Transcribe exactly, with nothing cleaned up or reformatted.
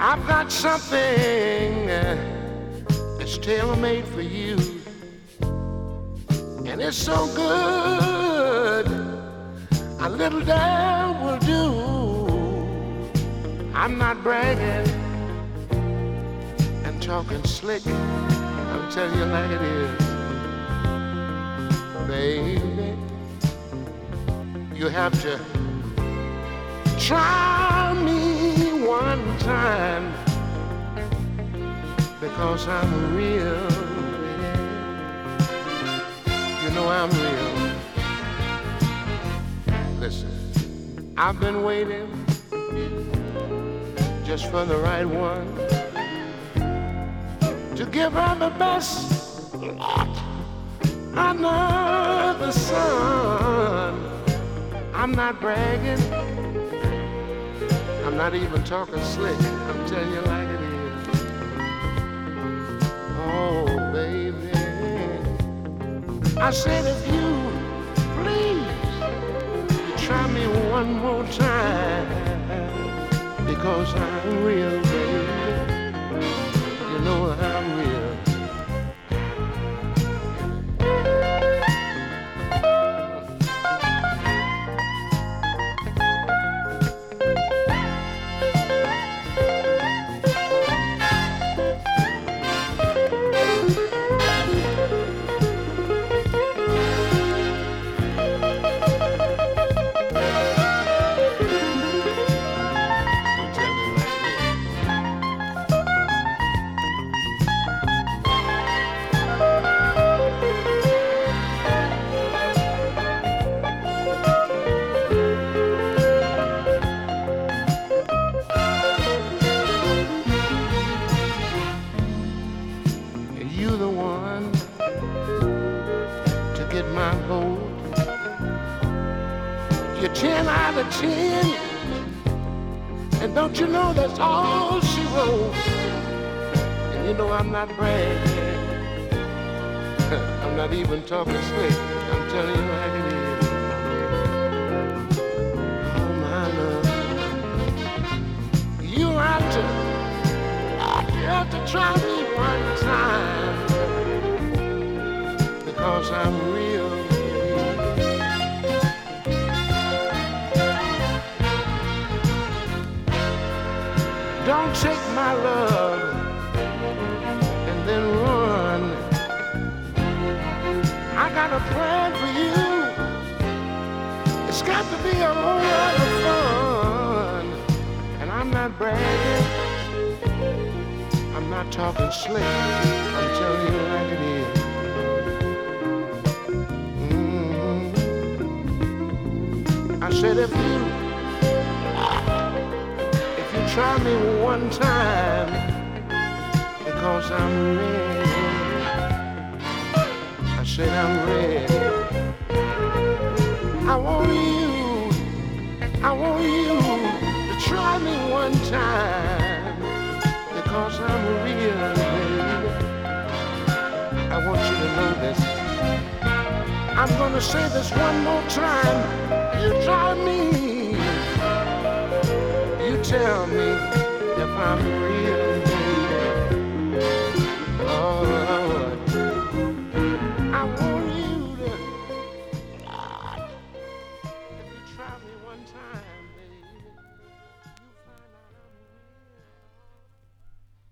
I've got something uh, that's tailor-made for you, and it's so good, a little dab will do. I'm not bragging and talking slick, I'm telling you like it is. Baby, you have to try me one time, because I'm real. You know I'm real. Listen, I've been waiting just for the right one to give her the best under the sun. I'm not bragging, I'm not even talking slick, I'm telling you like it is. Oh, baby, I said if you please, you try me one more time, because I'm real, baby. You know I'm real. You're ten out of ten, and don't you know that's all she wrote? And you know I'm not bragging, I'm not even talking slick, I'm telling you like it is. Oh my love, you have to, you have to try me one time, because I'm real. Don't take my love and then run. I got a plan for you. It's got to be a whole lot of fun. And I'm not bragging, I'm not talking slick, I'm telling you like it is. Mm-hmm. I said if you try me one time, because I'm ready. I said I'm ready. I want you, I want you to try me one time, because I'm real, baby. I want you to know this. I'm gonna say this one more time. You try me. You tell me if I'm real.